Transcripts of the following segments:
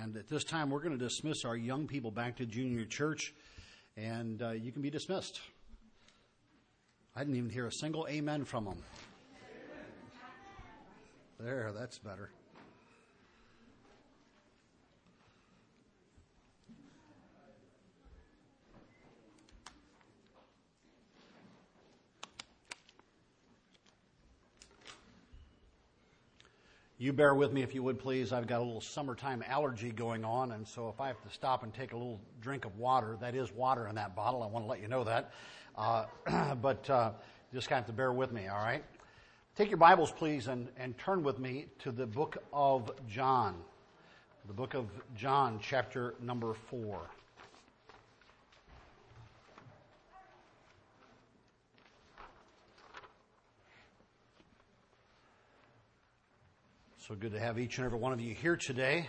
And at this time, we're going to dismiss our young people back to junior church, and you can be dismissed. I didn't even hear a single amen from them. There, that's better. You bear with me if you would, please. I've got a little summertime allergy going on, and so if I have to stop and take a little drink of water, that is water in that bottle. I want to let you know that. But just kind of have to bear with me, all right? Take your Bibles, please, and turn with me to the book of John. The book of John, chapter number 4. So good to have each and every one of you here today.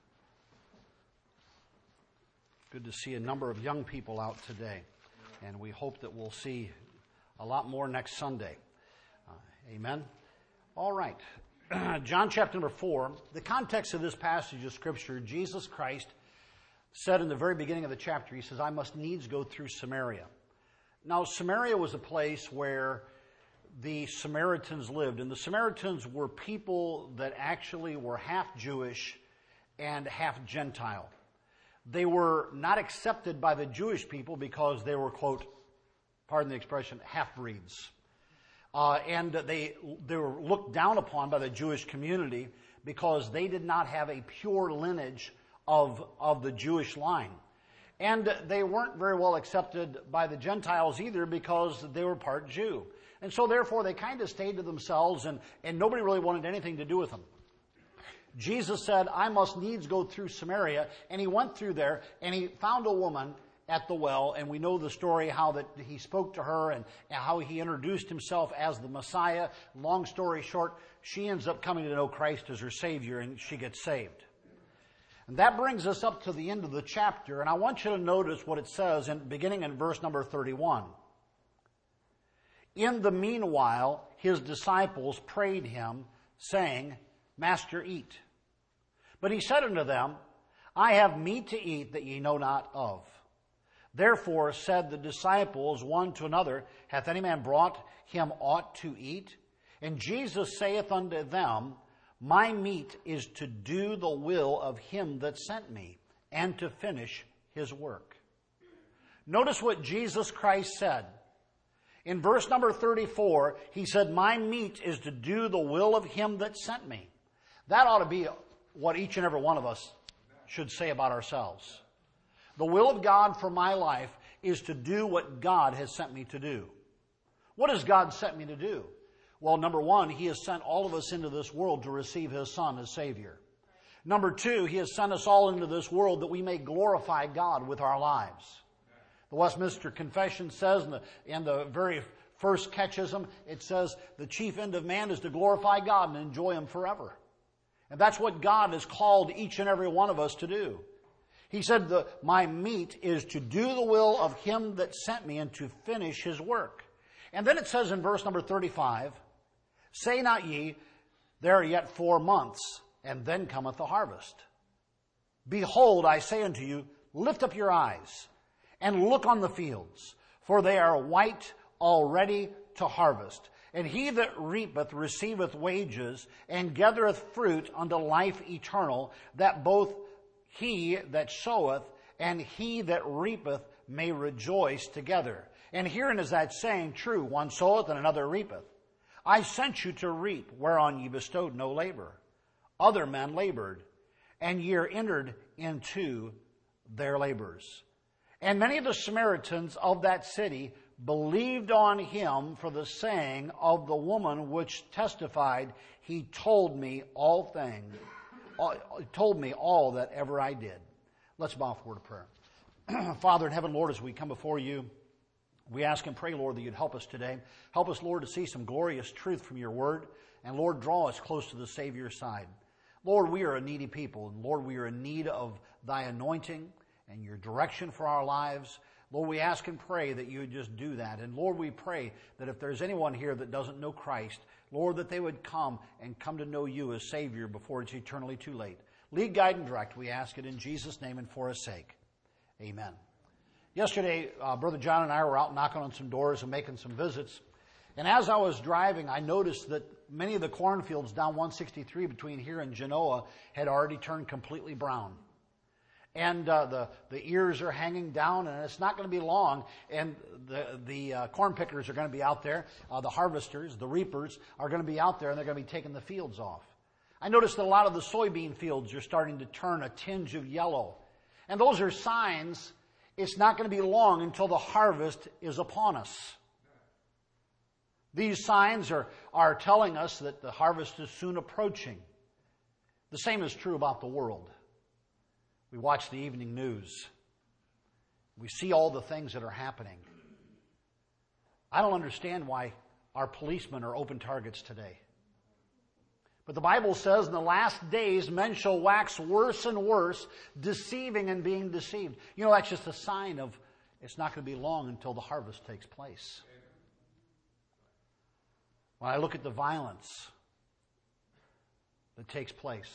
Good to see a number of young people out today. And we hope that we'll see a lot more next Sunday. Amen. All right. John chapter number 4. The context of this passage of Scripture, Jesus Christ said in the very beginning of the chapter, he says, I must needs go through Samaria. Now, Samaria was a place where the Samaritans lived. And the Samaritans were people that actually were half Jewish and half Gentile. They were not accepted by the Jewish people because they were, quote, pardon the expression, half-breeds. And they were looked down upon by the Jewish community because they did not have a pure lineage of the Jewish line. And they weren't very well accepted by the Gentiles either because they were part Jew. And so therefore they kind of stayed to themselves and nobody really wanted anything to do with them. Jesus said, I must needs go through Samaria. And he went through there and he found a woman at the well. And we know the story how that he spoke to her and how he introduced himself as the Messiah. Long story short, she ends up coming to know Christ as her Savior and she gets saved. And that brings us up to the end of the chapter. And I want you to notice what it says beginning in verse number 31. In the meanwhile, his disciples prayed him, saying, Master, eat. But he said unto them, I have meat to eat that ye know not of. Therefore said the disciples one to another, Hath any man brought him aught to eat? And Jesus saith unto them, My meat is to do the will of him that sent me, and to finish his work. Notice what Jesus Christ said. In verse number 34, he said, My meat is to do the will of him that sent me. That ought to be what each and every one of us should say about ourselves. The will of God for my life is to do what God has sent me to do. What has God sent me to do? Well, number one, he has sent all of us into this world to receive his Son as Savior. Number two, he has sent us all into this world that we may glorify God with our lives. The Westminster Confession says in the very first catechism, it says the chief end of man is to glorify God and enjoy him forever. And that's what God has called each and every one of us to do. He said, my meat is to do the will of him that sent me and to finish his work. And then it says in verse number 35, Say not ye, there are yet 4 months, and then cometh the harvest. Behold, I say unto you, lift up your eyes, and look on the fields, for they are white already to harvest. And he that reapeth receiveth wages, and gathereth fruit unto life eternal, that both he that soweth and he that reapeth may rejoice together. And herein is that saying true, one soweth and another reapeth. I sent you to reap, whereon ye bestowed no labor. Other men labored, and ye are entered into their labors. And many of the Samaritans of that city believed on him for the saying of the woman which testified, He told me all things, told me all that ever I did. Let's bow for a word of prayer. Father in heaven, Lord, as we come before you, we ask and pray, Lord, that you'd help us today. Help us, Lord, to see some glorious truth from your word. And Lord, draw us close to the Savior's side. Lord, we are a needy people. And Lord, we are in need of thy anointing and your direction for our lives. Lord, we ask and pray that you would just do that. And Lord, we pray that if there's anyone here that doesn't know Christ, Lord, that they would come to know you as Savior before it's eternally too late. Lead, guide, and direct. We ask it in Jesus' name and for His sake. Amen. Yesterday, Brother John and I were out knocking on some doors and making some visits. And as I was driving, I noticed that many of the cornfields down 163 between here and Genoa had already turned completely brown. And the ears are hanging down, and it's not going to be long. And the corn pickers are going to be out there. The harvesters, the reapers, are going to be out there, and they're going to be taking the fields off. I noticed that a lot of the soybean fields are starting to turn a tinge of yellow. And those are signs it's not going to be long until the harvest is upon us. These signs are telling us that the harvest is soon approaching. The same is true about the world. We watch the evening news. We see all the things that are happening. I don't understand why our policemen are open targets today. But the Bible says in the last days men shall wax worse and worse, deceiving and being deceived. You know, that's just a sign of it's not going to be long until the harvest takes place. When I look at the violence that takes place,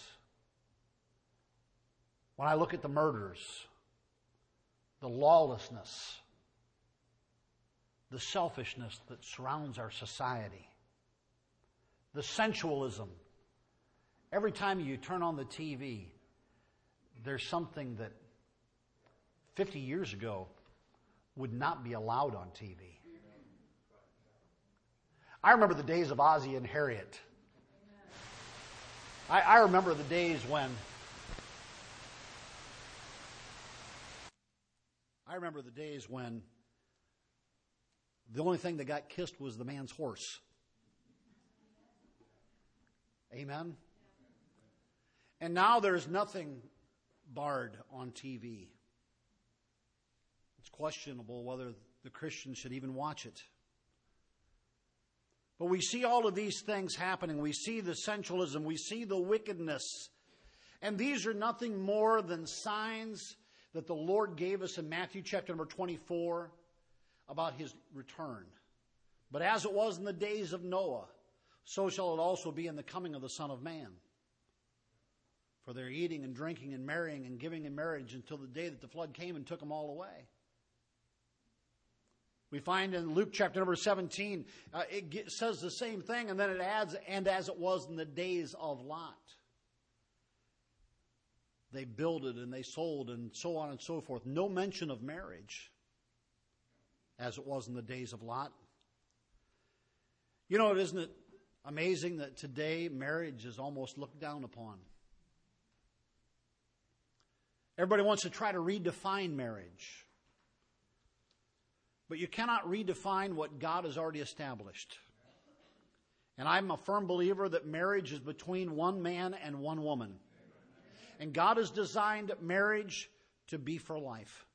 when I look at the murders, the lawlessness, the selfishness that surrounds our society, the sensualism. Every time you turn on the TV, there's something that 50 years ago would not be allowed on TV. I remember the days of Ozzie and Harriet. I remember the days when the only thing that got kissed was the man's horse. Amen? And now there's nothing barred on TV. It's questionable whether the Christian should even watch it. But we see all of these things happening. We see the sensualism. We see the wickedness. And these are nothing more than signs that the Lord gave us in Matthew chapter number 24 about His return. But as it was in the days of Noah, so shall it also be in the coming of the Son of Man. For they're eating and drinking and marrying and giving in marriage until the day that the flood came and took them all away. We find in Luke chapter number 17, it says the same thing, and then it adds, and as it was in the days of Lot. They builded and they sold and so on and so forth. No mention of marriage, as it was in the days of Lot. You know, isn't it amazing that today marriage is almost looked down upon? Everybody wants to try to redefine marriage. But you cannot redefine what God has already established. And I'm a firm believer that marriage is between one man and one woman. And God has designed marriage to be for life.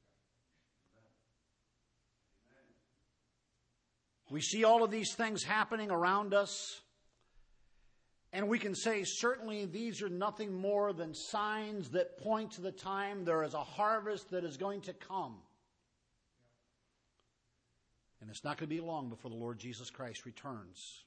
We see all of these things happening around us. And we can say, certainly these are nothing more than signs that point to the time there is a harvest that is going to come. And it's not going to be long before the Lord Jesus Christ returns.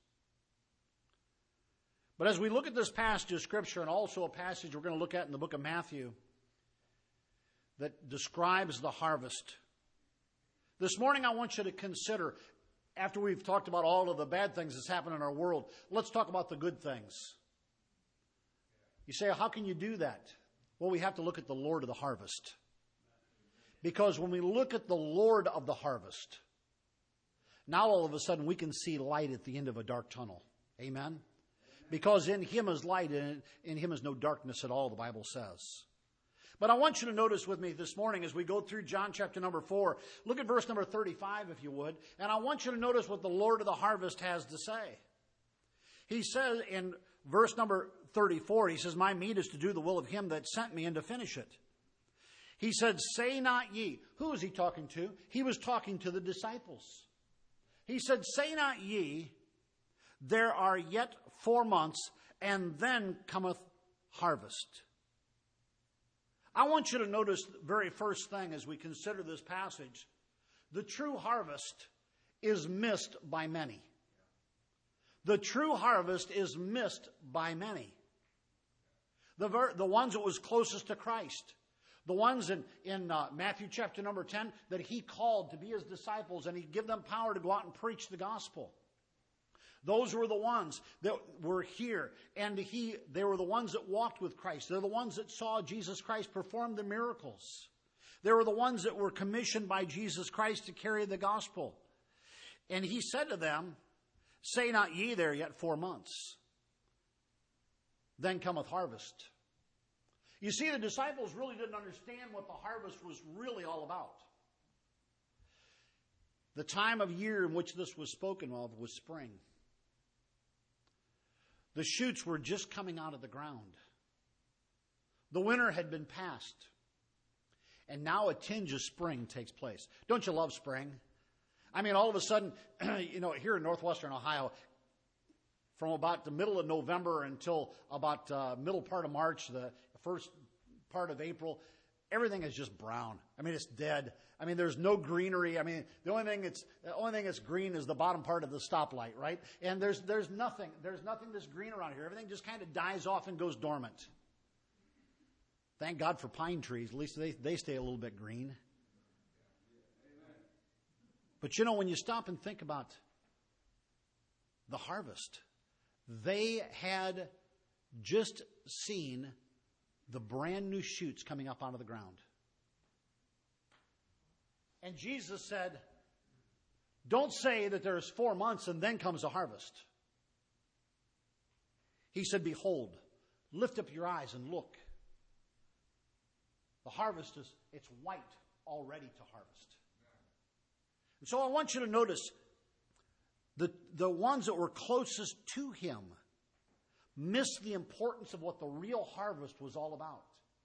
But as we look at this passage of Scripture, and also a passage we're going to look at in the book of Matthew that describes the harvest, this morning I want you to consider, after we've talked about all of the bad things that's happened in our world, let's talk about the good things. You say, how can you do that? Well, we have to look at the Lord of the harvest. Because when we look at the Lord of the harvest, now all of a sudden we can see light at the end of a dark tunnel. Amen? Because in Him is light, and in Him is no darkness at all, the Bible says. But I want you to notice with me this morning as we go through John chapter number 4, look at verse number 35 if you would, and I want you to notice what the Lord of the harvest has to say. He says in verse number 34, He says, my meat is to do the will of Him that sent me and to finish it. He said, say not ye. Who is He talking to? He was talking to the disciples. He said, say not ye, there are yet 4 months, and then cometh harvest. I want you to notice the very first thing as we consider this passage. The true harvest is missed by many. The true harvest is missed by many. The ones that was closest to Christ. The ones in Matthew chapter number 10 that he called to be his disciples, and he'd give them power to go out and preach the gospel. Those were the ones that were here, and they were the ones that walked with Christ. They're the ones that saw Jesus Christ perform the miracles. They were the ones that were commissioned by Jesus Christ to carry the gospel. And he said to them, "Say not ye there yet 4 months. Then cometh harvest." You see, the disciples really didn't understand what the harvest was really all about. The time of year in which this was spoken of was spring. The shoots were just coming out of the ground. The winter had been past. And now a tinge of spring takes place. Don't you love spring? I mean, all of a sudden, here in northwestern Ohio, from about the middle of November until about middle part of March, the first part of April, everything is just brown. I mean, it's dead. I mean, there's no greenery. I mean, the only thing that's green is the bottom part of the stoplight, right? And there's nothing that's green around here. Everything just kind of dies off and goes dormant. Thank God for pine trees. At least they stay a little bit green. But when you stop and think about the harvest, they had just seen the brand new shoots coming up out of the ground. And Jesus said, "Don't say that there's 4 months and then comes a harvest." He said, "Behold, lift up your eyes and look. The harvest it's white, already to harvest." And so I want you to notice the ones that were closest to him missed the importance of what the real harvest was all about.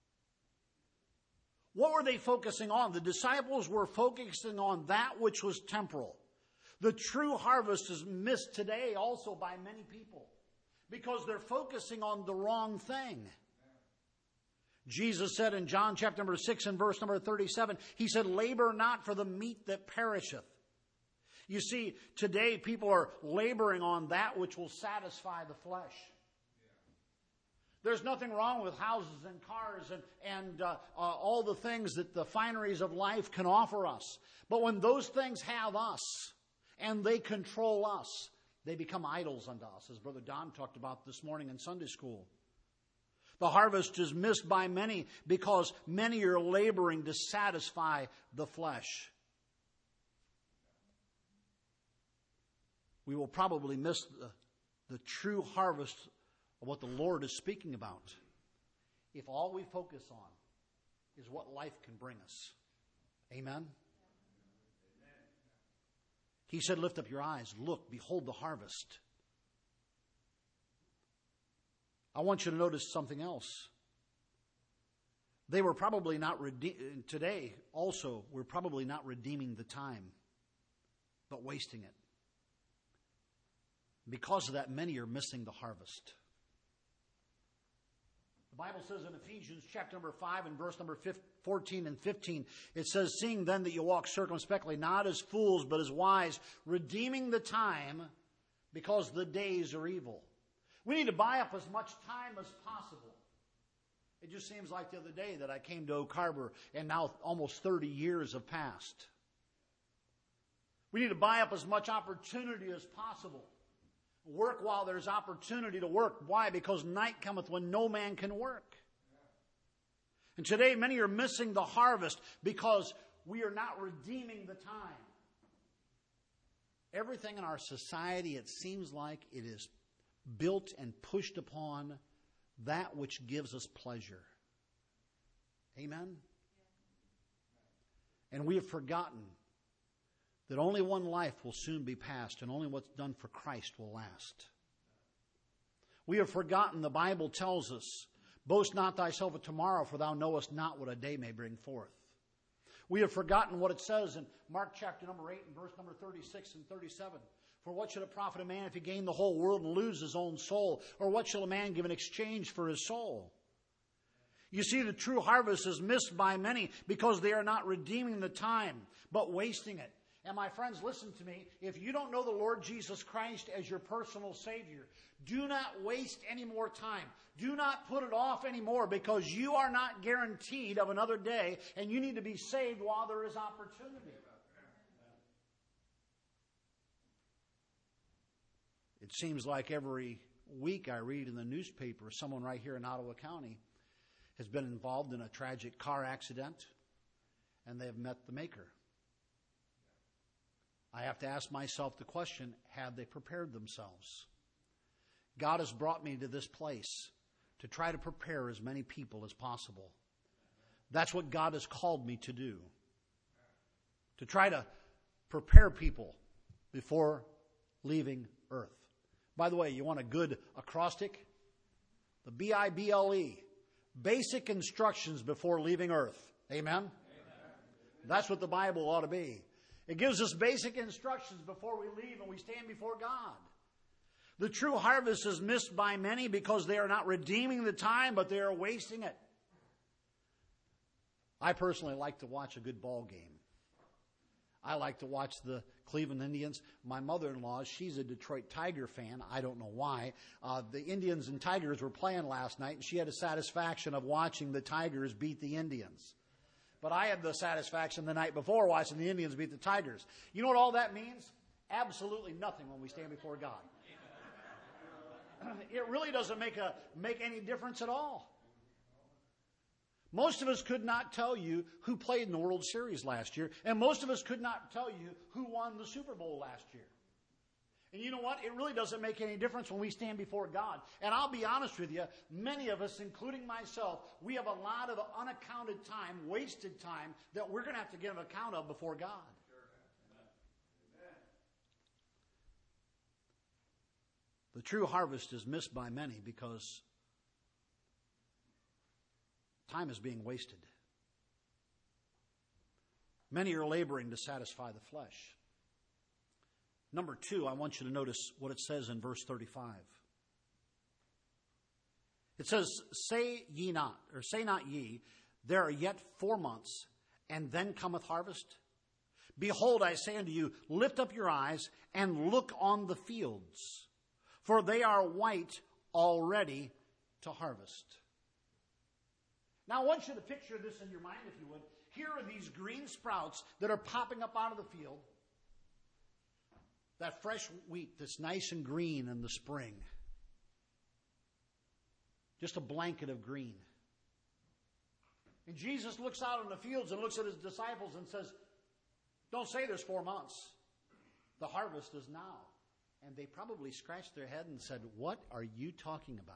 What were they focusing on? The disciples were focusing on that which was temporal. The true harvest is missed today also by many people because they're focusing on the wrong thing. Jesus said in John chapter number 6 and verse number 37, he said, "Labor not for the meat that perisheth." You see, today people are laboring on that which will satisfy the flesh. There's nothing wrong with houses and cars and all the things that the fineries of life can offer us. But when those things have us and they control us, they become idols unto us, as Brother Don talked about this morning in Sunday school. The harvest is missed by many because many are laboring to satisfy the flesh. We will probably miss the true harvest of what the Lord is speaking about if all we focus on is what life can bring us. Amen? He said, "Lift up your eyes, look, behold the harvest." I want you to notice something else. They were probably not today also, we're probably not redeeming the time, but wasting it. Because of that, many are missing the harvest. The Bible says in Ephesians chapter number 5 and verse number 14 and 15, it says, "Seeing then that you walk circumspectly, not as fools, but as wise, redeeming the time, because the days are evil." We need to buy up as much time as possible. It just seems like the other day that I came to Oak Harbor, and now almost 30 years have passed. We need to buy up as much opportunity as possible. Work while there's opportunity to work. Why? Because night cometh when no man can work. And today many are missing the harvest because we are not redeeming the time. Everything in our society, it seems like it is built and pushed upon that which gives us pleasure. Amen? And we have forgotten that only one life will soon be passed, and only what's done for Christ will last. We have forgotten, the Bible tells us, "Boast not thyself of tomorrow, for thou knowest not what a day may bring forth." We have forgotten what it says in Mark chapter number 8 and verse number 36 and 37. "For what should it profit a man if he gain the whole world and lose his own soul? Or what shall a man give in exchange for his soul?" You see, the true harvest is missed by many because they are not redeeming the time, but wasting it. And my friends, listen to me. If you don't know the Lord Jesus Christ as your personal Savior, do not waste any more time. Do not put it off anymore, because you are not guaranteed of another day, and you need to be saved while there is opportunity. It seems like every week I read in the newspaper someone right here in Ottawa County has been involved in a tragic car accident, and they have met the Maker. I have to ask myself the question, have they prepared themselves? God has brought me to this place to try to prepare as many people as possible. That's what God has called me to do. To try to prepare people before leaving earth. By the way, you want a good acrostic? The BIBLE. Basic instructions before leaving earth. Amen? Amen? That's what the Bible ought to be. It gives us basic instructions before we leave and we stand before God. The true harvest is missed by many because they are not redeeming the time, but they are wasting it. I personally like to watch a good ball game. I like to watch the Cleveland Indians. My mother-in-law, she's a Detroit Tiger fan. I don't know why. The Indians and Tigers were playing last night, and she had the satisfaction of watching the Tigers beat the Indians. But I had the satisfaction the night before watching the Indians beat the Tigers. You know what all that means? Absolutely nothing when we stand before God. It really doesn't make any difference at all. Most of us could not tell you who played in the World Series last year, and most of us could not tell you who won the Super Bowl last year. And you know what? It really doesn't make any difference when we stand before God. And I'll be honest with you, many of us, including myself, we have a lot of unaccounted time, wasted time, that we're going to have to give an account of before God. The true harvest is missed by many because time is being wasted. Many are laboring to satisfy the flesh. Number 2, I want you to notice what it says in verse 35. It says, say not ye, there are yet 4 months, and then cometh harvest? Behold, I say unto you, lift up your eyes, and look on the fields, for they are white already to harvest. Now I want you to picture this in your mind, if you would. Here are these green sprouts that are popping up out of the field. That fresh wheat that's nice and green in the spring. Just a blanket of green. And Jesus looks out on the fields and looks at his disciples and says, don't say there's 4 months. The harvest is now. And they probably scratched their head and said, what are you talking about?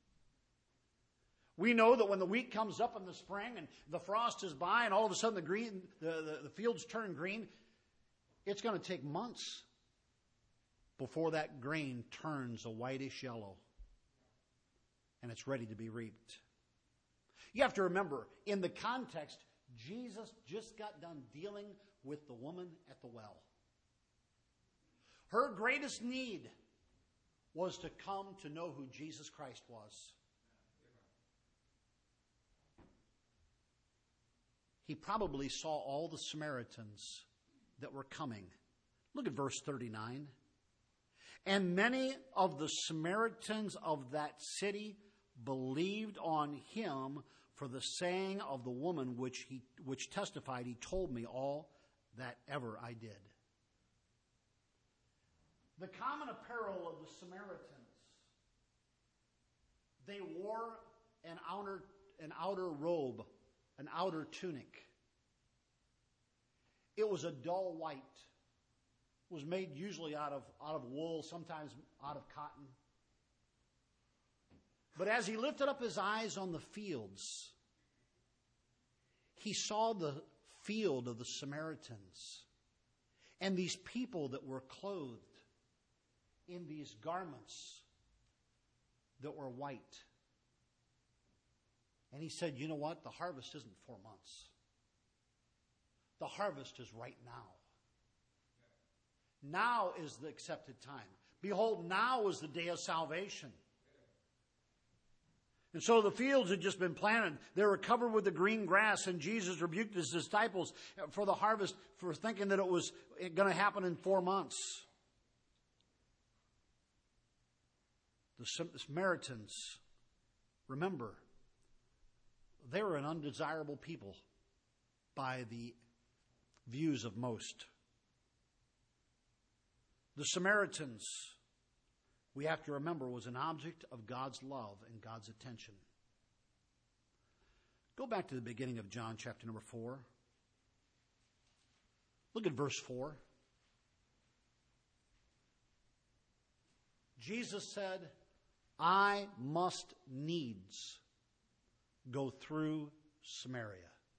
We know that when the wheat comes up in the spring and the frost is by and all of a sudden the fields turn green, it's going to take months before that grain turns a whitish yellow and it's ready to be reaped. You have to remember, in the context, Jesus just got done dealing with the woman at the well. Her greatest need was to come to know who Jesus Christ was. He probably saw all the Samaritans that were coming. Look at verse 39. And many of the Samaritans of that city believed on him for the saying of the woman which testified, he told me all that ever I did. The common apparel of the Samaritans, they wore an outer robe, an outer tunic. It was a dull white. It was made usually out of wool, sometimes out of cotton. But as he lifted up his eyes on the fields, he saw the field of the Samaritans and these people that were clothed in these garments that were white. And he said, you know what? The harvest isn't 4 months. The harvest is right now. Now is the accepted time. Behold, now is the day of salvation. And so the fields had just been planted. They were covered with the green grass, and Jesus rebuked his disciples for the harvest for thinking that it was going to happen in 4 months. The Samaritans, remember, they were an undesirable people by the views of most. The Samaritans, we have to remember, was an object of God's love and God's attention. Go back to the beginning of John chapter number 4. Look at verse 4. Jesus said, I must needs go through Samaria.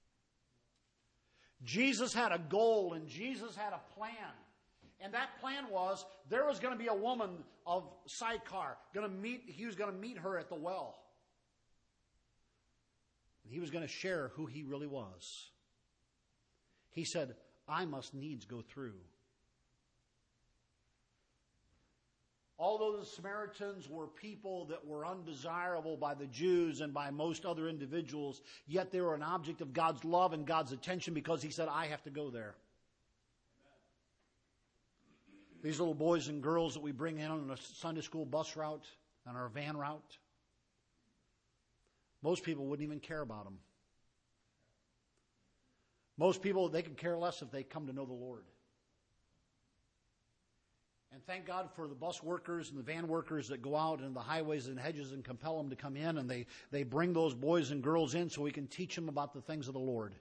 Jesus had a goal and Jesus had a plan. And that plan was there was going to be a woman of Sychar. He was going to meet her at the well. And he was going to share who he really was. He said, I must needs go through. Although the Samaritans were people that were undesirable by the Jews and by most other individuals, yet they were an object of God's love and God's attention because he said, I have to go there. These little boys and girls that we bring in on a Sunday school bus route, on our van route, most people wouldn't even care about them. Most people, they could care less if they come to know the Lord. And thank God for the bus workers and the van workers that go out in the highways and hedges and compel them to come in, and they bring those boys and girls in so we can teach them about the things of the Lord.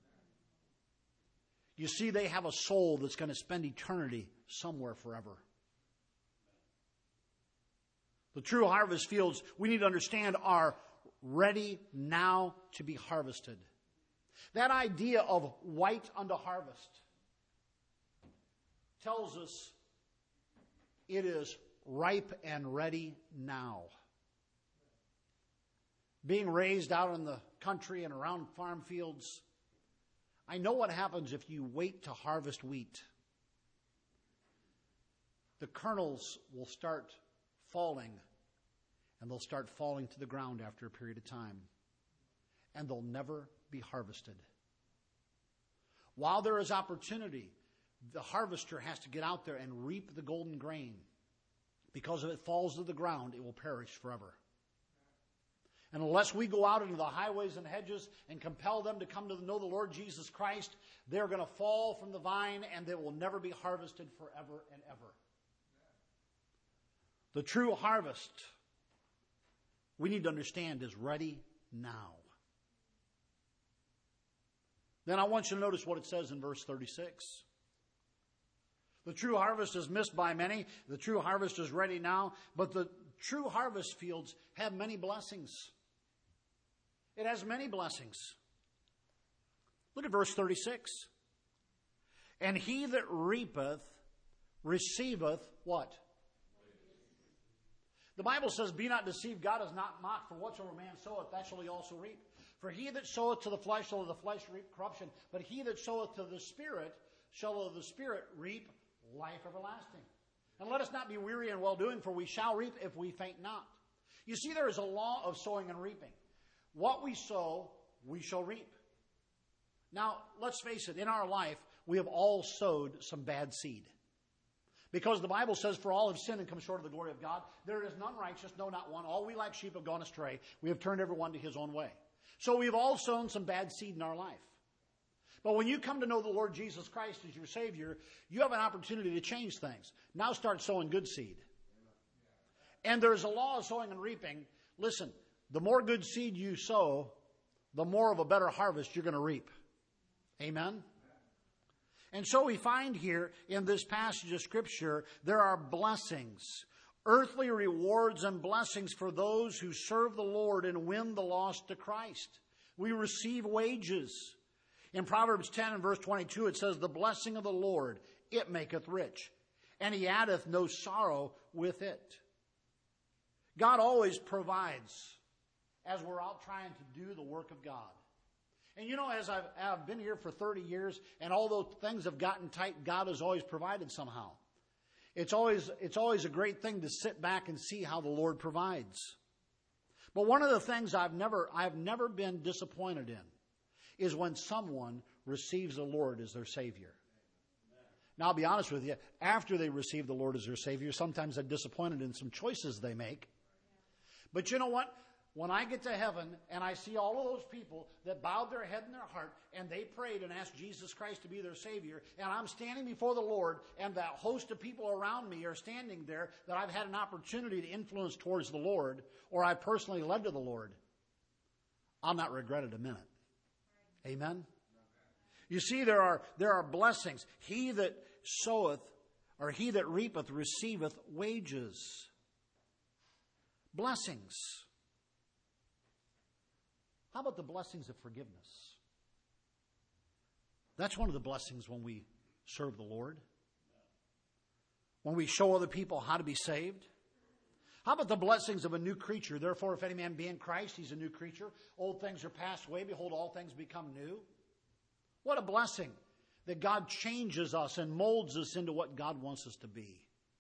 You see, they have a soul that's going to spend eternity somewhere forever. The true harvest fields, we need to understand, are ready now to be harvested. That idea of white unto harvest tells us it is ripe and ready now. Being raised out in the country and around farm fields, I know what happens if you wait to harvest wheat. The kernels will start falling, and they'll start falling to the ground after a period of time. And they'll never be harvested. While there is opportunity, the harvester has to get out there and reap the golden grain. Because if it falls to the ground, it will perish forever. And unless we go out into the highways and hedges and compel them to come to know the Lord Jesus Christ, they're going to fall from the vine and they will never be harvested forever and ever. The true harvest, we need to understand, is ready now. Then I want you to notice what it says in verse 36. The true harvest is missed by many. The true harvest is ready now. But the true harvest fields have many blessings. It has many blessings. Look at verse 36. And he that reapeth receiveth what? The Bible says, be not deceived, God is not mocked, for whatsoever man soweth, that shall he also reap. For he that soweth to the flesh shall of the flesh reap corruption, but he that soweth to the Spirit shall of the Spirit reap life everlasting. And let us not be weary in well-doing, for we shall reap if we faint not. You see, there is a law of sowing and reaping. What we sow, we shall reap. Now, let's face it, in our life, we have all sowed some bad seed. Because the Bible says, for all have sinned and come short of the glory of God. There is none righteous, no, not one. All we like sheep have gone astray. We have turned everyone to his own way. So we've all sown some bad seed in our life. But when you come to know the Lord Jesus Christ as your Savior, you have an opportunity to change things. Now start sowing good seed. And there's a law of sowing and reaping. Listen, the more good seed you sow, the more of a better harvest you're going to reap. Amen? And so we find here in this passage of Scripture, there are blessings, earthly rewards and blessings for those who serve the Lord and win the lost to Christ. We receive wages. In Proverbs 10 and verse 22, it says, the blessing of the Lord, it maketh rich, and he addeth no sorrow with it. God always provides as we're out trying to do the work of God. And you know, as I've been here for 30 years, and although things have gotten tight, God has always provided somehow. It's always a great thing to sit back and see how the Lord provides. But one of the things I've never been disappointed in is when someone receives the Lord as their Savior. Now, I'll be honest with you, after they receive the Lord as their Savior, sometimes I'm disappointed in some choices they make. But you know what? When I get to heaven and I see all of those people that bowed their head and their heart and they prayed and asked Jesus Christ to be their Savior, and I'm standing before the Lord and that host of people around me are standing there that I've had an opportunity to influence towards the Lord, or I personally led to the Lord, I'll not regret it a minute. Amen? You see, there are blessings. He that soweth, or he that reapeth, receiveth wages. Blessings. How about the blessings of forgiveness? That's one of the blessings when we serve the Lord. When we show other people how to be saved. How about the blessings of a new creature? Therefore, if any man be in Christ, he's a new creature. Old things are passed away. Behold, all things become new. What a blessing that God changes us and molds us into what God wants us to be.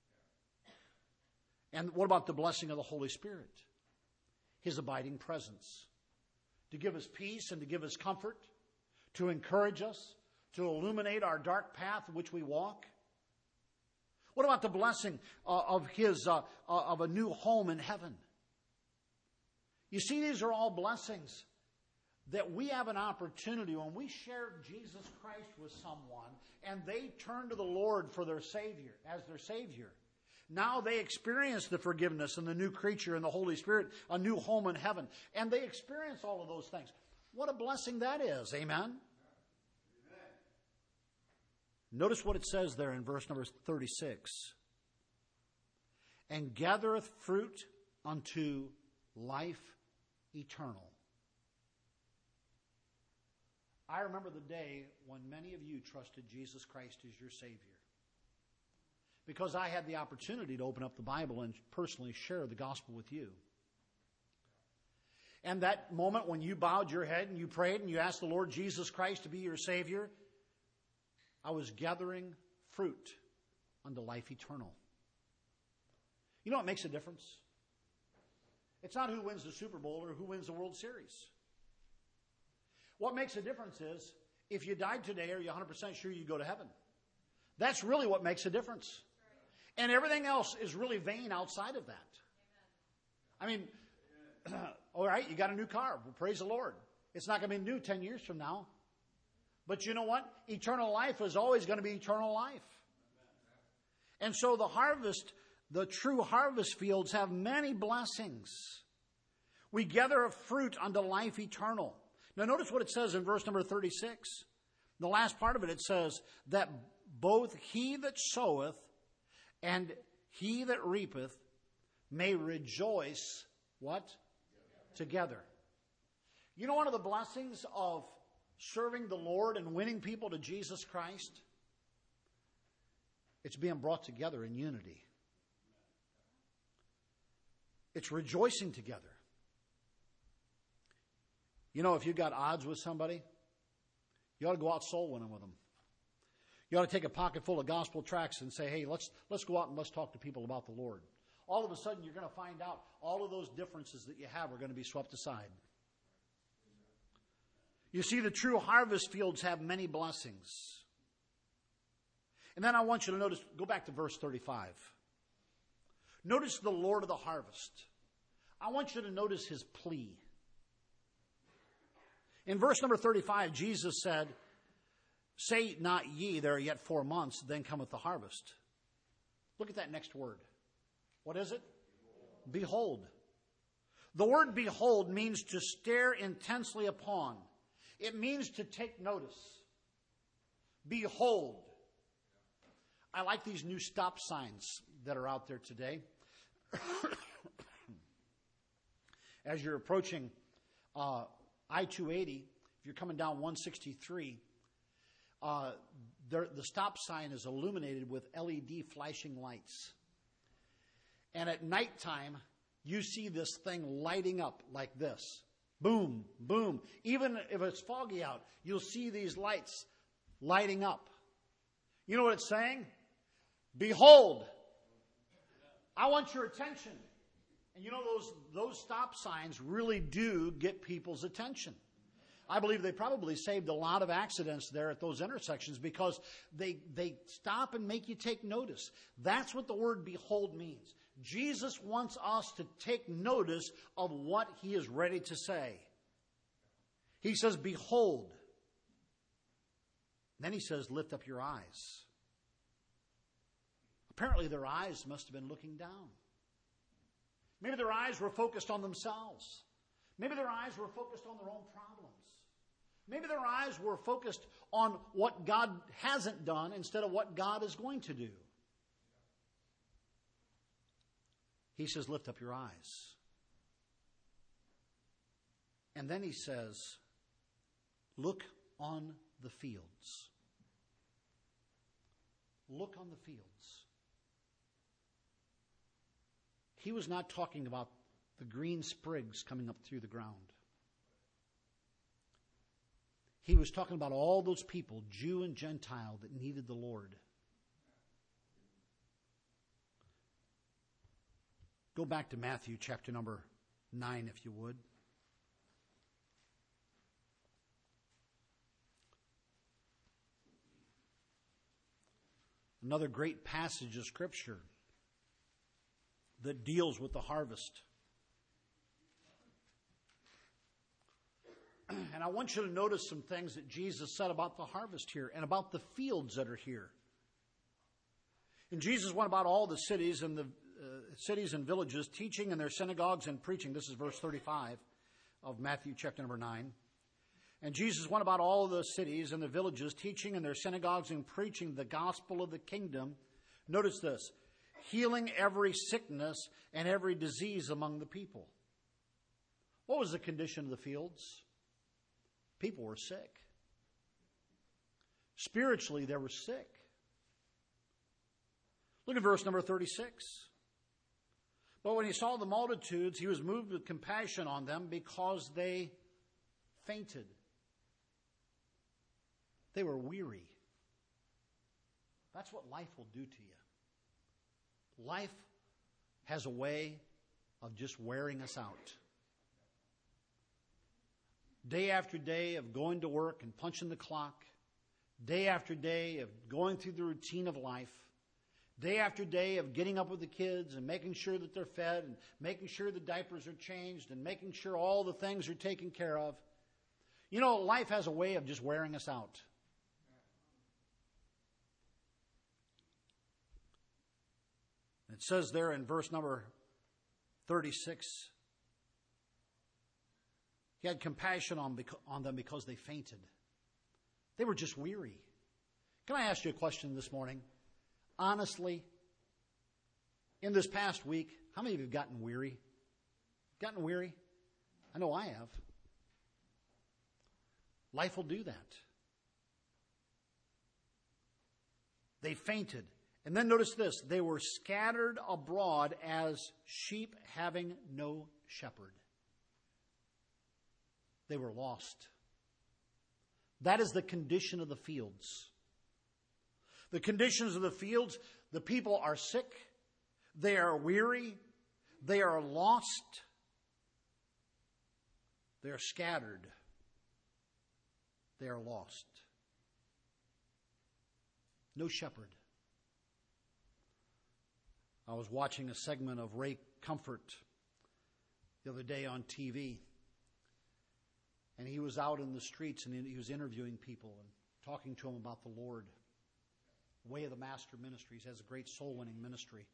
And what about the blessing of the Holy Spirit? His abiding presence. To give us peace and to give us comfort, to encourage us, to illuminate our dark path which we walk. What about the blessing of a new home in heaven? You see, these are all blessings that we have an opportunity when we share Jesus Christ with someone and they turn to the Lord for their Savior, as their Savior. Now they experience the forgiveness and the new creature and the Holy Spirit, a new home in heaven. And they experience all of those things. What a blessing that is. Amen? Amen. Notice what it says there in verse number 36. And gathereth fruit unto life eternal. I remember the day when many of you trusted Jesus Christ as your Savior. Because I had the opportunity to open up the Bible and personally share the gospel with you. And that moment when you bowed your head and you prayed and you asked the Lord Jesus Christ to be your Savior, I was gathering fruit unto life eternal. You know what makes a difference? It's not who wins the Super Bowl or who wins the World Series. What makes a difference is if you died today, are you 100% sure you go to heaven? That's really what makes a difference. And everything else is really vain outside of that. I mean, all right, you got a new car. Well, praise the Lord. It's not going to be new 10 years from now. But you know what? Eternal life is always going to be eternal life. And so the harvest, the true harvest fields have many blessings. We gather a fruit unto life eternal. Now notice what it says in verse number 36. The last part of it, it says that both he that soweth and he that reapeth may rejoice, what? Together. You know one of the blessings of serving the Lord and winning people to Jesus Christ? It's being brought together in unity. It's rejoicing together. You know, if you've got odds with somebody, you ought to go out soul winning with them. You ought to take a pocket full of gospel tracts and say, hey, let's go out and let's talk to people about the Lord. All of a sudden, you're going to find out all of those differences that you have are going to be swept aside. You see, the true harvest fields have many blessings. And then I want you to notice, go back to verse 35. Notice the Lord of the harvest. I want you to notice his plea. In verse number 35, Jesus said, say not ye, there are yet 4 months, then cometh the harvest. Look at that next word. What is it? Behold. The word behold means to stare intensely upon. It means to take notice. Behold. I like these new stop signs that are out there today. As you're approaching I-280, if you're coming down 163, the stop sign is illuminated with LED flashing lights. And at nighttime, you see this thing lighting up like this. Boom, boom. Even if it's foggy out, you'll see these lights lighting up. You know what it's saying? Behold, I want your attention. And you know, those stop signs really do get people's attention. I believe they probably saved a lot of accidents there at those intersections because they stop and make you take notice. That's what the word behold means. Jesus wants us to take notice of what he is ready to say. He says, behold. Then he says, lift up your eyes. Apparently their eyes must have been looking down. Maybe their eyes were focused on themselves. Maybe their eyes were focused on their own problems. Maybe their eyes were focused on what God hasn't done instead of what God is going to do. He says, lift up your eyes. And then he says, look on the fields. Look on the fields. He was not talking about the green sprigs coming up through the ground. He was talking about all those people, Jew and Gentile, that needed the Lord. Go back to Matthew chapter number 9, if you would. Another great passage of Scripture that deals with the harvest. And I want you to notice some things that Jesus said about the harvest here and about the fields that are here. And Jesus went about all the cities and villages, teaching in their synagogues and preaching. This is verse 35 of Matthew chapter number 9. And Jesus went about all the cities and the villages, teaching in their synagogues and preaching the gospel of the kingdom. Notice this, healing every sickness and every disease among the people. What was the condition of the fields? People were sick. Spiritually, they were sick. Look at verse number 36. But when he saw the multitudes, he was moved with compassion on them because they fainted. They were weary. That's what life will do to you. Life has a way of just wearing us out. Day after day of going to work and punching the clock. Day after day of going through the routine of life. Day after day of getting up with the kids and making sure that they're fed and making sure the diapers are changed and making sure all the things are taken care of. You know, life has a way of just wearing us out. It says there in verse number 36, he had compassion on them because they fainted. They were just weary. Can I ask you a question this morning? Honestly, in this past week, how many of you have gotten weary? Gotten weary? I know I have. Life will do that. They fainted. And then notice this, they were scattered abroad as sheep having no shepherd. They were lost. That is the condition of the fields. The conditions of the fields, the people are sick, they are weary, they are lost, they are scattered, they are lost. No shepherd. I was watching a segment of Ray Comfort the other day on TV. And he was out in the streets and he was interviewing people and talking to them about the Lord. Way of the Master Ministries has a great soul-winning ministry.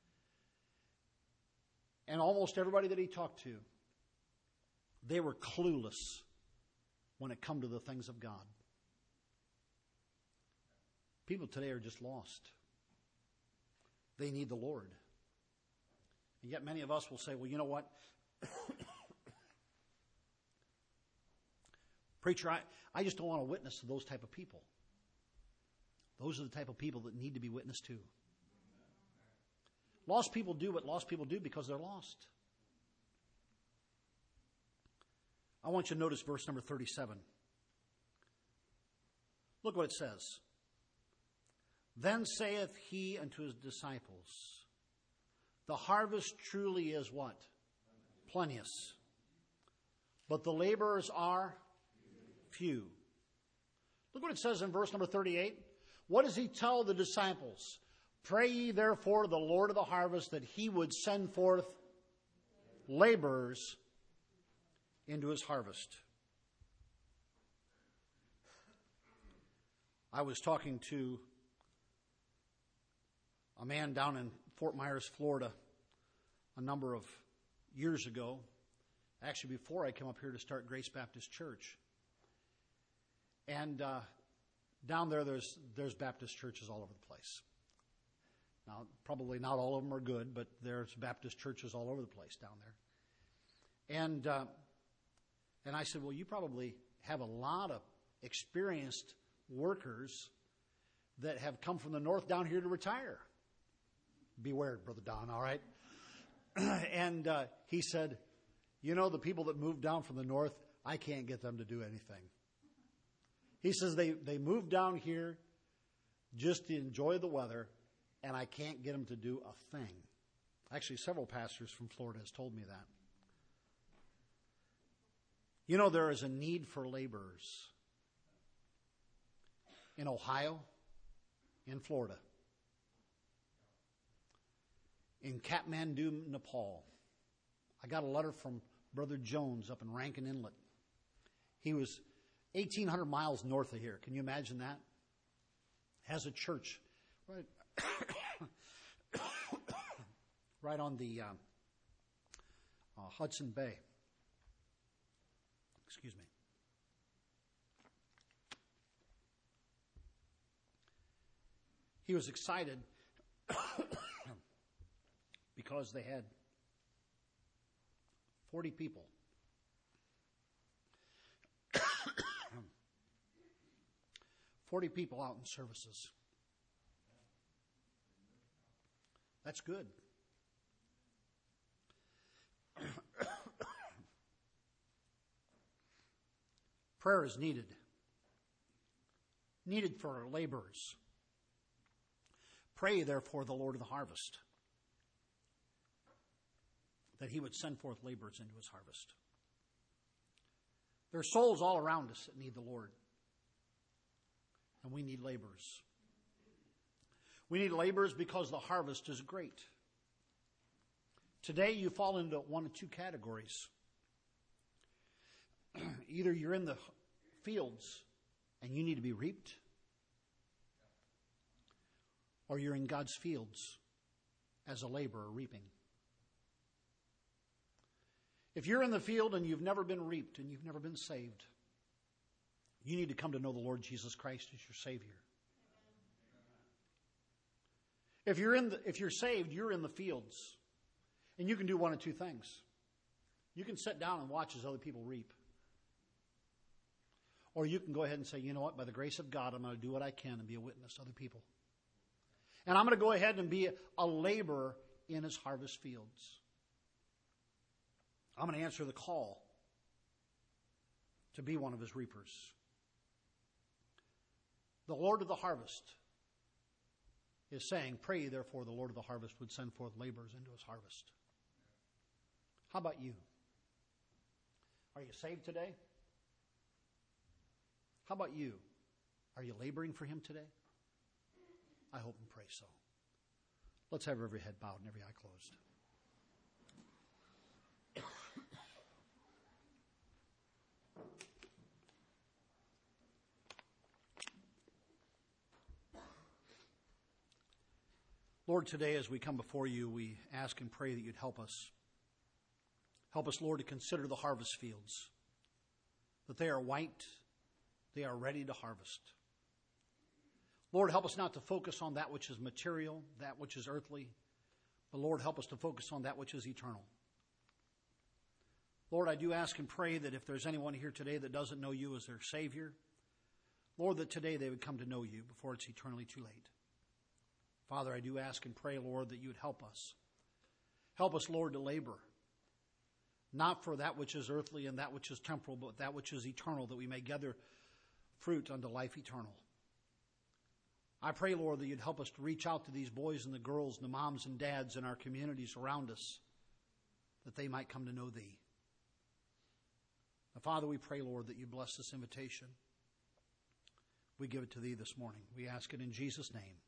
And almost everybody that he talked to, they were clueless when it come to the things of God. People today are just lost. They need the Lord. And yet many of us will say, well, you know what? Preacher, I just don't want to witness to those type of people. Those are the type of people that need to be witnessed to. Lost people do what lost people do because they're lost. I want you to notice verse number 37. Look what it says. Then saith he unto his disciples, the harvest truly is what? plenteous, but the laborers are few. Look what it says in verse number 38. What does he tell the disciples? Pray ye therefore the Lord of the harvest that he would send forth laborers into his harvest. I was talking to a man down in Fort Myers, Florida, a number of years ago, actually before I came up here to start Grace Baptist Church. And down there, there's Baptist churches all over the place. Now, probably not all of them are good, but there's Baptist churches all over the place down there. And I said, well, you probably have a lot of experienced workers that have come from the north down here to retire. Beware, Brother Don, all right? And he said, you know, the people that moved down from the north, I can't get them to do anything. He says they moved down here just to enjoy the weather, and I can't get them to do a thing. Actually, several pastors from Florida has told me that. You know, there is a need for laborers in Ohio, in Florida, in Kathmandu, Nepal. I got a letter from Brother Jones up in Rankin Inlet. He was 1,800 miles north of here. Can you imagine that? Has a church right on the Hudson Bay. Excuse me. He was excited because they had 40 people. 40 people out in services. That's good. Prayer is needed. Needed for our laborers. Pray, therefore, the Lord of the harvest, that he would send forth laborers into his harvest. There are souls all around us that need the Lord. And we need laborers. We need laborers because the harvest is great. Today you fall into one of two categories. Either you're in the fields and you need to be reaped, or you're in God's fields as a laborer reaping. If you're in the field and you've never been reaped and you've never been saved, you need to come to know the Lord Jesus Christ as your Savior. If you're saved, you're in the fields. And you can do one of two things. You can sit down and watch as other people reap. Or you can go ahead and say, you know what, by the grace of God, I'm going to do what I can and be a witness to other people. And I'm going to go ahead and be a laborer in his harvest fields. I'm going to answer the call to be one of his reapers. The Lord of the harvest is saying, pray, therefore, the Lord of the harvest would send forth laborers into his harvest. How about you? Are you saved today? How about you? Are you laboring for him today? I hope and pray so. Let's have every head bowed and every eye closed. Lord, today as we come before you, we ask and pray that you'd help us. Help us, Lord, to consider the harvest fields, that they are white, they are ready to harvest. Lord, help us not to focus on that which is material, that which is earthly, but Lord, help us to focus on that which is eternal. Lord, I do ask and pray that if there's anyone here today that doesn't know you as their Savior, Lord, that today they would come to know you before it's eternally too late. Father, I do ask and pray, Lord, that you would help us. Help us, Lord, to labor, not for that which is earthly and that which is temporal, but that which is eternal, that we may gather fruit unto life eternal. I pray, Lord, that you'd help us to reach out to these boys and the girls and the moms and dads in our communities around us that they might come to know Thee. Now, Father, we pray, Lord, that You bless this invitation. We give it to Thee this morning. We ask it in Jesus' name.